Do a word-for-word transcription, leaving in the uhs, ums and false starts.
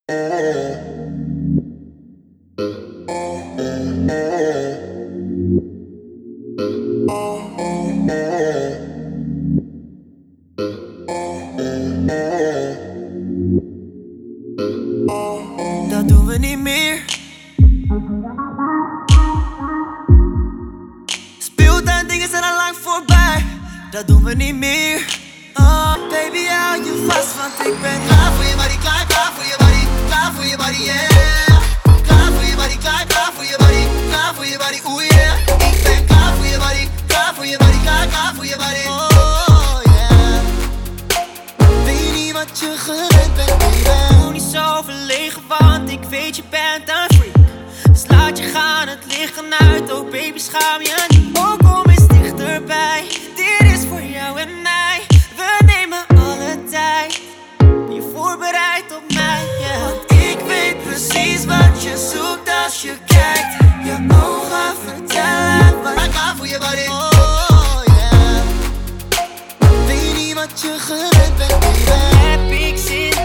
Dat doen we niet meer. Speeltuin dingen zijn al lang voorbij. Dat doen we niet meer. Oh, baby, hou je vast, want ik ben klaar voor je body, klaar, klaar voor je body, klaar voor je body, yeah. Klaar voor je body, klaar, klaar voor je body, klaar voor je body, oeh yeah. Ik ben klaar voor je body, klaar voor je body, klaar, klaar voor je body, oh yeah. Weet je niet wat je gewend bent, baby? Doe niet zo verlegen, want ik weet je bent een freak. Dus laat je gaan, het licht uit, oh baby, schaam je niet. Oh, kom eens dichterbij, dit is voor jou en mij. We nemen alle tijd, je voorbereid op mij, yeah. Want ik weet precies wat je zoekt als je kijkt. Je ogen vertellen wat ik klaar voor je body, oh yeah. Weet je niet wat je gewend bent, baby? Heb ik zin